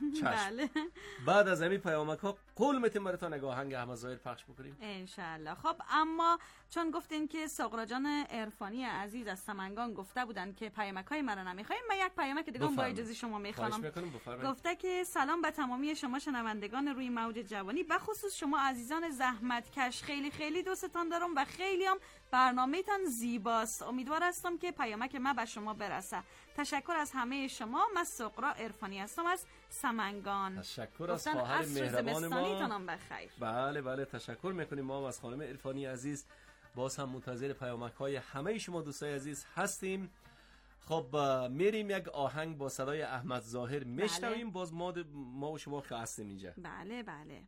بله. بعد از همین پیامک ها قول میتیم براتون یک آهنگ احمد ظاهر پخش بکنیم ان شاء الله. خب اما چون گفتین که سغرا جان عرفانی عزیز از سمنگان گفته بودن که پیامک‌های مرا نمیخوایم، من یک پیامک دیگه با اجازه شما میخوام. گفته که سلام به تمامی شما شنوندگان روی موج جوانی، به خصوص شما عزیزان زحمتکش. خیلی خیلی دوستتان دارم و خیلی هم برنامه‌تان زیباست. امیدوار هستم که پیامک من به شما برسه. تشکر از همه شما. من سغرا عرفانی هستم از سمنگان. تشکر از خواهر مهربان ما. بخیر. بله بله تشکر میکنیم ما از خانم عرفانی عزیز. باز هم منتظر پیامک‌های همه شما دوستای عزیز هستیم. خب میریم یک آهنگ با صدای احمد ظاهر میشنویم. بله. باز ما و شما که هستیم اینجا. بله بله.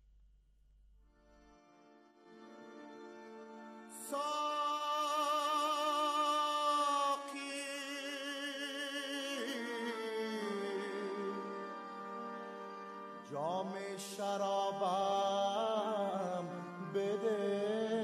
جام شرابم بده،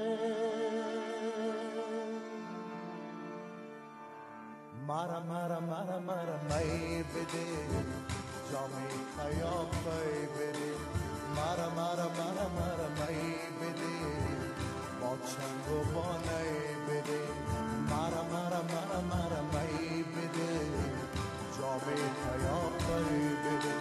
مرا می بده، جام خیابی بده، مرا می بده، با چنگ و با نی بده، مرا می بده، جام خیابی بده.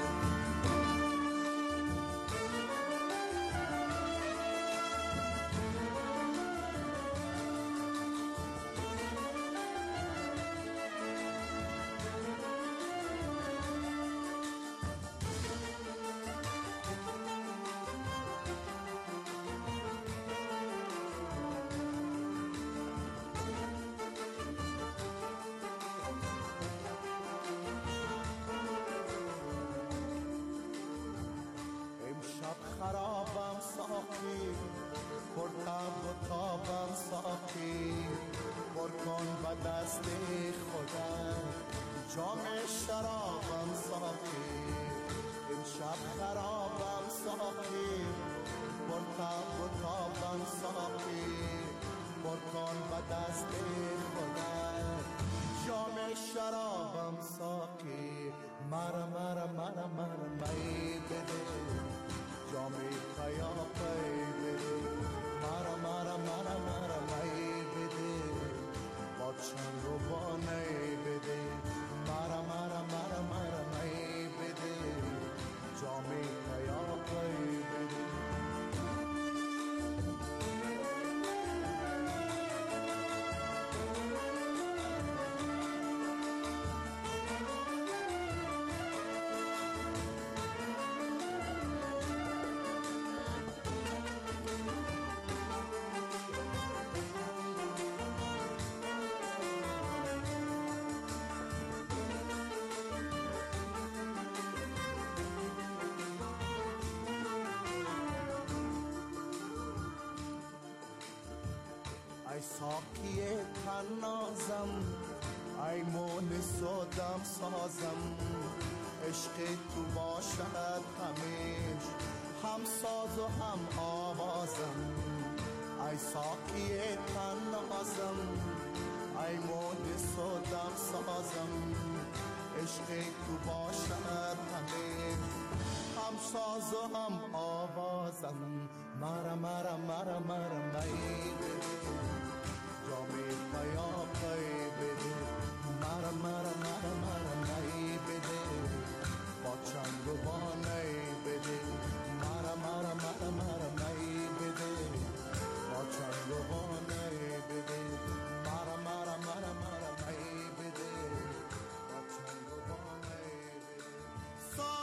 ساقی تنازم ای مونس و دم سازم عشق تو باشد همیش هم ساز و هم آوازم ای ساقی تنازم ای مونس و دم سازم عشق تو باشد همیش هم ساز و هم آوازم مرا مرا مرا مرا می بده جامی پیا پی بده مرا مرا مرا مرا می بده با چنگ و با نی بده مرا مرا مرا مرا می بده با چنگ و با نی بده مرا مرا مرا مرا می بده با چنگ و با نی بده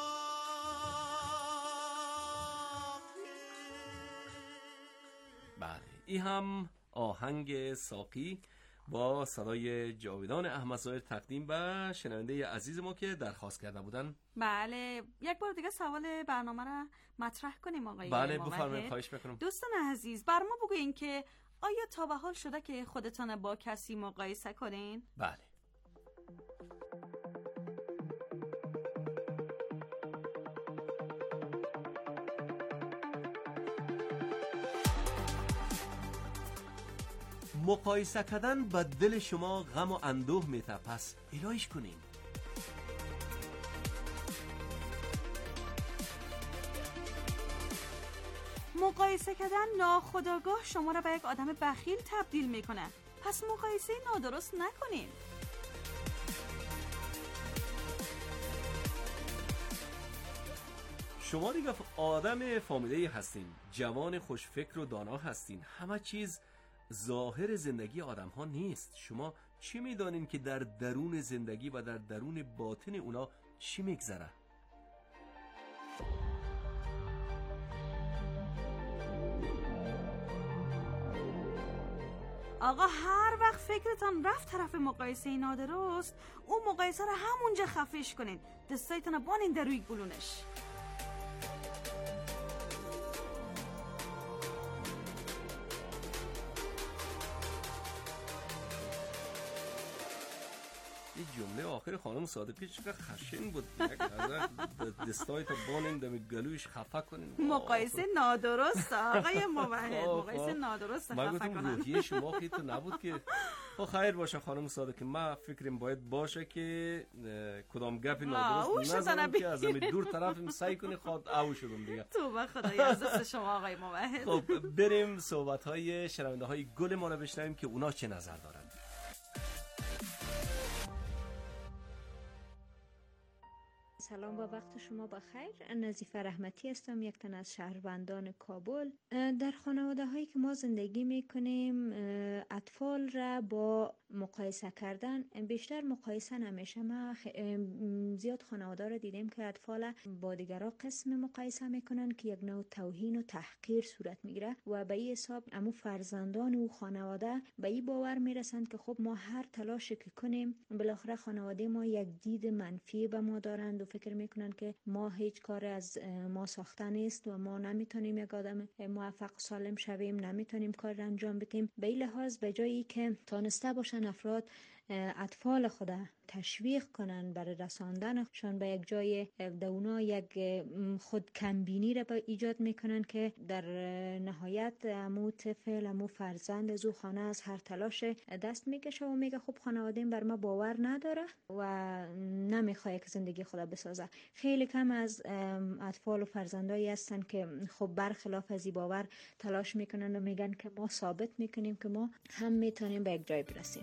بله این هم آهنگ ساقی با صدای جاویدان احمدظاهر تقدیم به شنونده عزیز ما که درخواست کرده بودن. بله یک بار دیگه سوال برنامه را مطرح کنیم آقای بله بفرمایید، خواهش میکنم. دوستان عزیز بر ما بگوین که آیا تا به حال شده که خودتان با کسی مقایسه کنین؟ بله. مقایسه کردن با دل شما غم و اندوه میته، پس الهیش کنین. مقایسه کردن ناخودآگاه شما را به یک آدم بخیل تبدیل میکنه، پس مقایسه نادرست نکنین. شما دیگه آدم فامیده هستین، جوان خوشفکر و دانا هستین. همه چیز ظاهر زندگی آدم ها نیست. شما چی میدانین که در درون زندگی و در درون باطن اونا چی میگذره؟ آقا هر وقت فکرتان رفت طرف مقایسه نادرست، اون مقایسه رو همونجا خفش کنین، دستایتان رو بانین در روی گلونش. این جمله آخر خانم صادقی چقدر خشن بود. دستای تا بانین دم گلویش خفه کنین. مقایسه نادرست آقای موحد، مقایسه نادرست خفه کنن. من گفتم روحیه شما خیلی تو نبود که خیر باشه خانم صادقی. من فکرم باید باشه که کدام گپی نادرست نزنم که از همین دور طرفم سعی کنی خود او شدم دیگه. تو به خدای از دست شما آقای موحد. خب بریم صحبت های شنونده های گل ما رو بشنویم که اونا چه نظر دارن. سلام و وقت شما بخیر. نظیفه رحمتی هستم، یک تن از شهروندان کابل. در خانواده هایی که ما زندگی میکنیم اطفال را با مقایسه کردن، بیشتر مقایسه نمیشه. ما زیاد خانواده را دیدیم که اطفال با دیگران قسم مقایسه میکنن که یک نوع توهین و تحقیر صورت میگیره و به این حساب امو فرزندان و خانواده به این باور میرسند که خب ما هر تلاشی که کنیم بالاخره خانواده ما یک دید منفی به ما دارند و فکر میکنن که ما هیچ کار از ما ساخته نیست و ما نمیتونیم یک آدم موفق سالم شویم، نمیتونیم کار را انجام بدیم. به این لحاظ به جایی که تانسته باشن افراد اطفال خود تشویق کنن برای رساندنشان به یک جای، دونا یک خود کمبینی را ایجاد میکنن که در نهایت امو طفل، امو فرزند از او خانه از هر تلاش دست میکشه و میگه خب خانواده‌ام بر ما باور نداره و نمیخواد که زندگی خود بسازه. خیلی کم از اطفال و فرزندایی هستن که خب برخلاف از این باور تلاش میکنن و میگن که ما ثابت میکنیم که ما هم میتونیم به یک جای برسیم.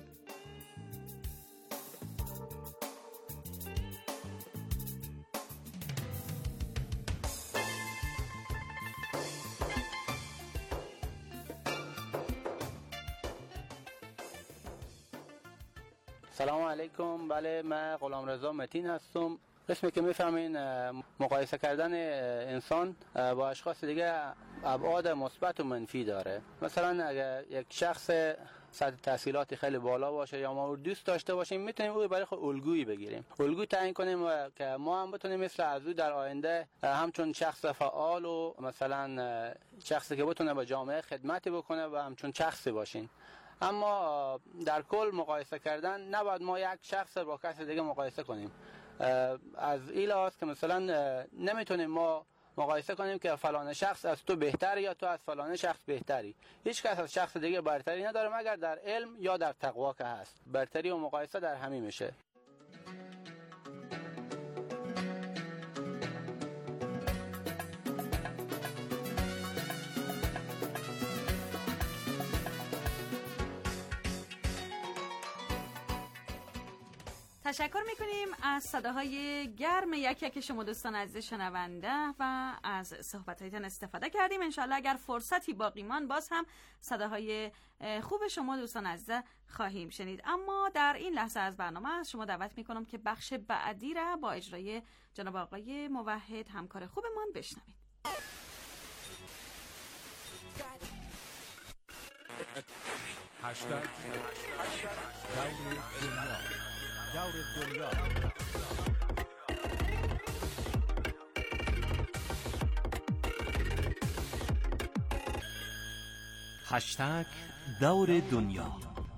سلام علیکم. بله من غلامرضا متین هستم. اسمی که میفهمین مقایسه کردن انسان با اشخاص دیگه ابعاد مثبت و منفی داره. مثلا اگر یک شخص سطح تحصیلات خیلی بالا باشه یا ما دوست داشته باشیم میتونیم او برای خود الگویی بگیریم، الگوی تعیین کنیم و که ما هم بتونیم مثل از او در آینده همچون شخص فعال و مثلا شخصی که بتونه به جامعه خدمتی بکنه و همچون شخصی باشین. اما در کل مقایسه کردن نباید ما یک شخص با کس دیگه مقایسه کنیم. از این لحاظ که مثلا نمیتونیم ما مقایسه کنیم که فلان شخص از تو بهتر یا تو از فلان شخص بهتری. هیچ کس از شخص دیگه برتری نداره مگر در علم یا در تقوا که هست. برتری و مقایسه در همین میشه. تشکر میکنیم از صداهای گرم یک یک شما دوستان عزیز شنونده و از صحبت‌هایتان استفاده کردیم. انشالله اگر فرصتی باقی ماند باز هم صداهای خوب شما دوستان عزیز خواهیم شنید. اما در این لحظه از برنامه از شما دعوت میکنم که بخش بعدی را با اجرای جناب آقای موحد همکار خوبمان بشنوید. هشتگ دور دنیا. هشتگ دور دنیا.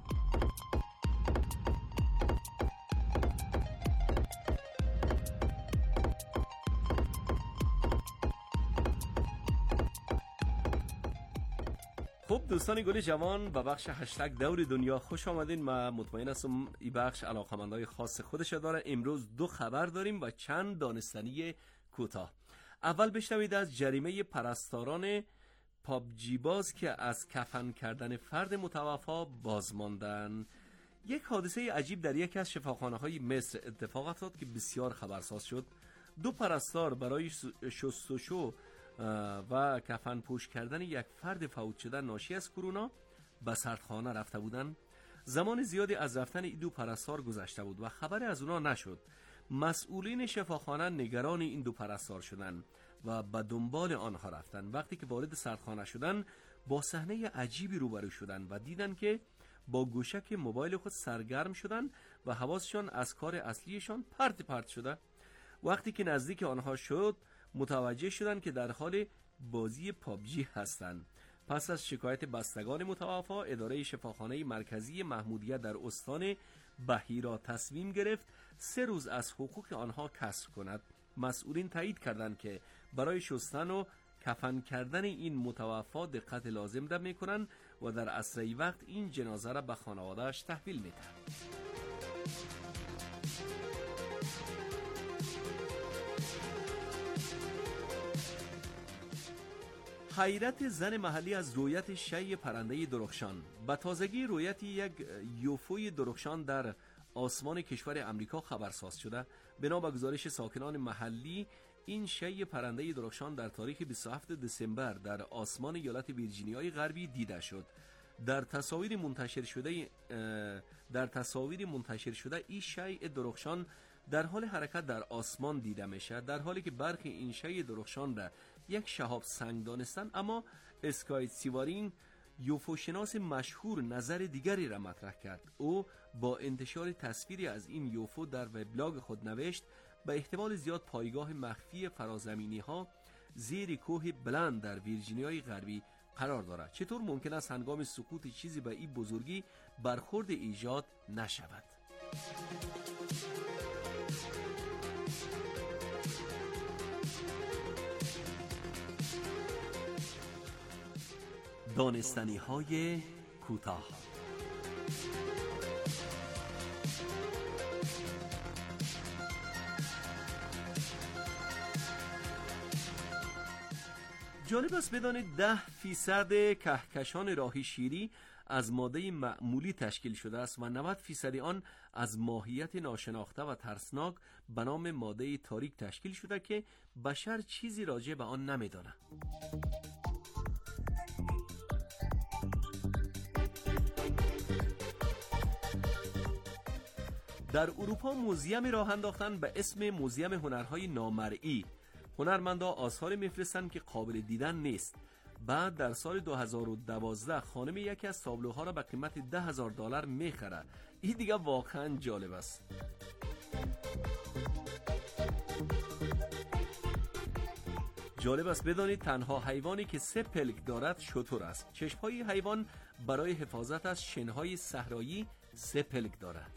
خب دوستان گل جوان با بخش هشتگ دور دنیا خوش آمدین. من مطمئن هستم این بخش علاقه‌مندای خاص خودش داره. امروز 2 خبر داریم و چند دانستنی کوتاه. اول بشنوید از جریمه پرستاران پابجی باز که از کفن کردن فرد متوفا بازماندن. یک حادثه عجیب در یکی از شفاخانه‌های مصر اتفاق افتاد که بسیار خبرساز شد. 2 پرستار برای شستشو و کفن پوش کردن یک فرد فوت شده ناشی از کرونا به سردخانه رفته بودند. زمان زیادی از رفتن این 2 پرستار گذشته بود و خبری از اونا نشد. مسئولین شفاخانه نگران این 2 پرستار شدند و به دنبال آنها رفتند. وقتی که وارد سردخانه شدند با صحنه عجیبی روبرو شدند و دیدند که با گوشک موبایل خود سرگرم شدند و حواسشان از کار اصلیشان پرت شده. وقتی که نزدیک آنها شد متوجه شدند که در حال بازی پابجی هستند. پس از شکایت بستگان متوفا اداره شفاخانه مرکزی محمودیه در استان بحیرا تصمیم گرفت 3 روز از حقوق آنها کسر کند. مسئولین تایید کردند که برای شستن و کفن کردن این متوفا دقت لازم می‌کنند و در اسرع وقت این جنازه را به خانواده‌اش تحویل می‌دهند. حیرت زن محلی از رویت شیء پرنده درخشان. به تازگی رویت یک یوفوی درخشان در آسمان کشور امریکا خبرساز شده. بنا به گزارش ساکنان محلی این شیء پرنده درخشان در تاریخ 27 دسامبر در آسمان ایالت ویرجینیای غربی دیده شد. در تصاویر منتشر شده این شیء درخشان در حال حرکت در آسمان دیده میشه، در حالی که برخی این شیء درخشان را یک شهاب سنگ دانستن. اما اسکای سیوارین یوفوشناس مشهور نظر دیگری را مطرح کرد. او با انتشار تصویری از این یوفو در وبلاگ خود نوشت به احتمال زیاد پایگاه مخفی فرازمینی ها زیر کوه بلند در ویرجینیای غربی قرار دارد. چطور ممکن است هنگام سقوط چیزی به این بزرگی برخورد ایجاد نشود؟ دانستنی های کوتاه. جالب است بدانید 10% کهکشان راهی شیری از ماده معمولی تشکیل شده است و 90% آن از ماهیت ناشناخته و ترسناک به نام ماده تاریک تشکیل شده که بشر چیزی راجع به آن نمی‌داند. در اروپا موزیمی راه انداختن به اسم موزیم هنرهای نامرئی. هنرمندا آثار میفرستند که قابل دیدن نیست. بعد در سال 2012 خانم یکی از تابلوها را به قیمت $10,000 میخره. این دیگه واقعا جالب است. جالب است بدانید تنها حیوانی که 3 پلک دارد شتر است. چشم‌های حیوان برای حفاظت از شنهای صحرایی 3 پلک دارد.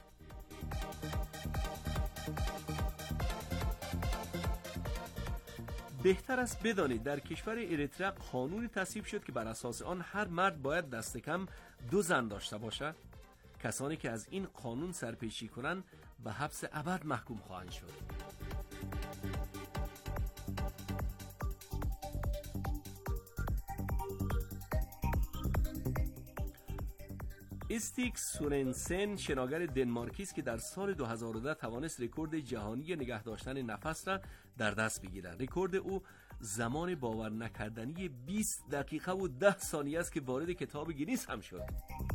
بهتر است بدانید در کشور اریتره قانونی تصویب شد که بر اساس آن هر مرد باید دست کم 2 زن داشته باشد. کسانی که از این قانون سرپیچی کنند به حبس ابد محکوم خواهند شد. استیک سورنسن شناگر دنمارکی است که در سال 2010 توانست رکورد جهانی نگه داشتن نفس را در دست بگیرد. رکورد او زمان باور نکردنی 20 دقیقه و 10 ثانیه است که وارد کتاب گینیس هم شد.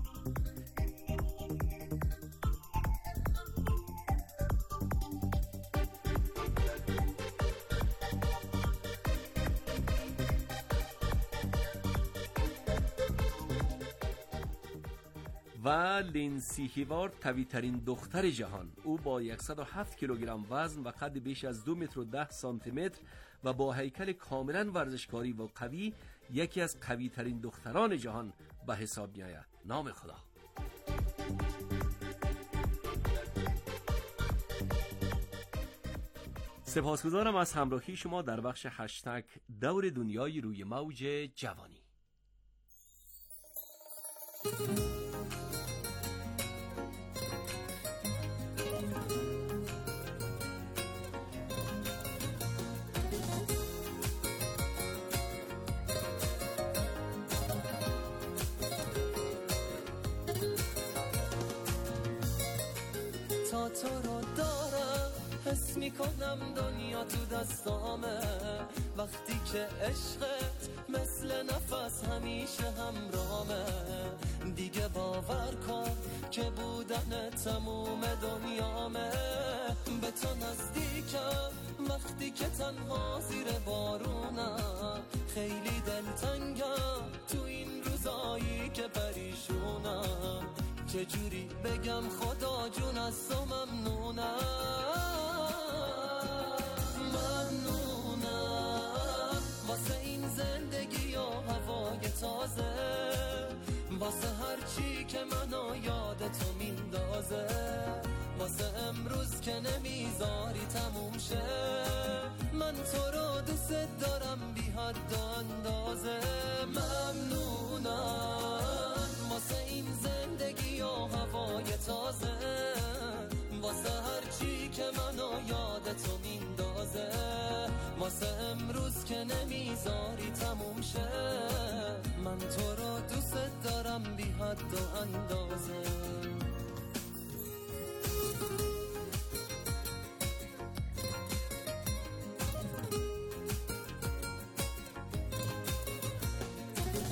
و لینسی هیوارد قوی‌ترین دختر جهان. او با 107 کیلوگرم وزن و قد بیش از 2 متر و 10 سانتی متر و با هیکل کاملا ورزشکاری و قوی یکی از قوی‌ترین دختران جهان به حساب می‌آید. نام خدا. سپاسگزارم از همراهی شما در بخش هشتگ دور دنیای روی موج جوانی. تا تو رو دارم حس میکنم دنیا تو دستامه، وقتی که عشقت مثل نفس همیشه همرامه. دیگه باور کن که بودن تموم دنیامه. به تو نزدیکم وقتی که تنها زیر بارونم، خیلی دلتنگم تو این روزایی که پریشونم. چجوری بگم خدا جون از تو ممنونم. ممنونم واسه این زندگی و هوای تازه، واسه هر چی که منو یاد تو میندازه، واسه امروز که نمیذاری تموم شه. من تو رو دوست دارم بی حد و اندازه. ممنونم واسه این زندگی و هوای تازه، واسه هر چی که منو یاد تو میندازه، واسه امروز که نمیذاری تموم شه. من تو رو دوست دارم بی حد و اندازه.